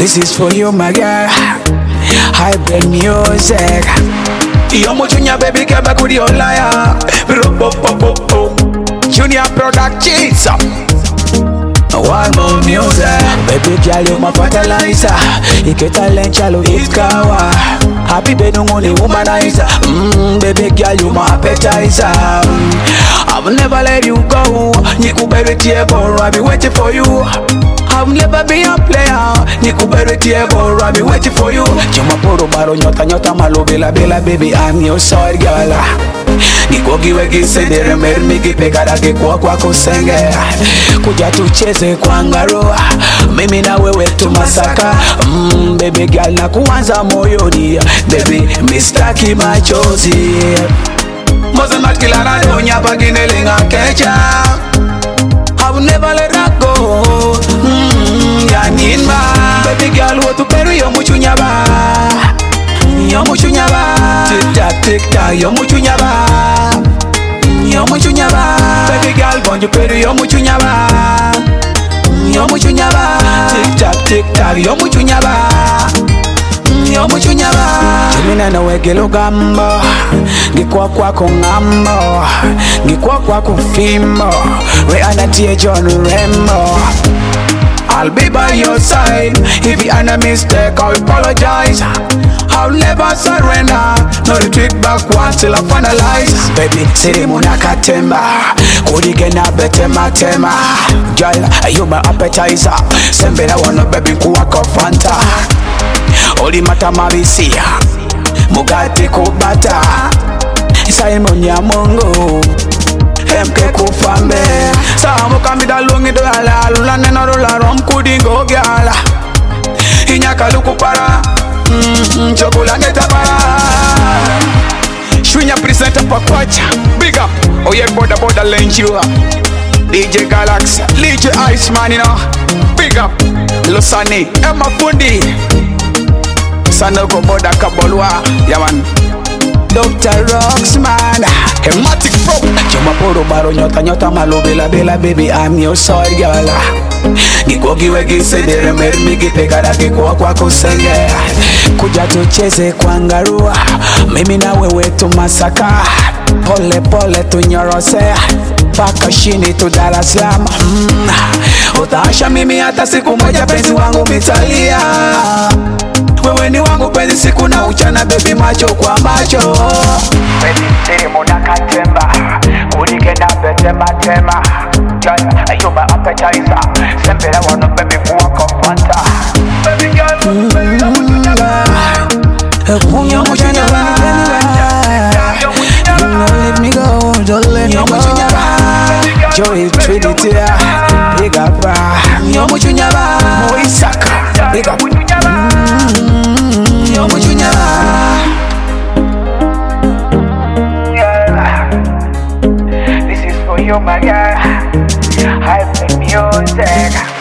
This is for you, my girl. Hybrid music. Yo muchunya baby keba kuri olaya. Junior product cheats. One more music. Baby girl, you my fertilizer. Iketa lenchalo ikawa. Happy bedunguni womanizer. Baby girl, you my appetizer. I'll never let you go. Niku baby tiebo, I'll be waiting for you. I'll never be a player. Niku baby tiebo, I'll be waiting for you. Chuma poro baro nyota nyota malo bela bela baby, I'm your side girl. Nikogiwe gisedere mermi gipegada gikuwa kwa kusenge. Kuja tucheze kwa ngaro. Mimi na wewe tumasaka. Baby girl na kuanza moyoni. Baby mistaki machozi. Moze matkila na donya pagine linga kecha. I will never let her go. Yaninma. Baby girl wotu peru yo muchunyaba. Yo muchunyaba. Tic tac tic tac yo muchunyaba. Yo muchunyaba. Baby girl bonjo peru yo muchunyaba. Yo muchunyaba. Tic tac tic tac yo muchunyaba. Yo muchunyaba. Jimina na wegelo gambo. Gikwa kwa kongambo. Gikwa kwa kufimbo. We anatie John Rembo. I'll be by your side. If you are a mistake, I'll apologize. I'll never surrender. No retreat backwards till I finalize. Baby, siri muna katemba. Kudigena betema tema. Girl, you my appetizer. Sembera wano baby kuwa kofanta. Oli mata mabisia. Mugati kubata. Simon ya Mungu. MK kufambe. Samu kamida lungi do ala. Lula nena rola rom kudingo gyala. Inyaka luku para. Chokula ngeta para. Shwinya presenter pa kwacha. Big up. Oh yeah, border lane you up. DJ Galaxy, DJ Iceman, you know. Big up. Losani, Emma Fundi. Sanoko border kabolwa. Yeah man. Dr. Roxman, Hematic Pro. Chuma poro baro nyota nyota malo bela bela baby, I'm your side girl. Gikogiwe gisedere mermi gipegada gikuwa kwa kusenge. Kuja tucheze kwa ngarua. Mimi na wewe tumasaka. Pole pole tunyorose. Paka shini tu Dar es Salaam. Utaasha mimi hata siku moja penzi wangu mitalia. Wewe ni wangu penzi siku na uchana baby macho kwa macho. Baby siri muna katemba. Kudigena betema tema. Girl, you my appetizer. Sembera wano baby kuwa kofanta. Baby girl, yo muchunyaba. Don't let me go, don't let me go. Joey Trinity, big up. Yo muchunyaba. Moisaka, big up. Yo muchunyaba. This is for you, my girl. Hype music.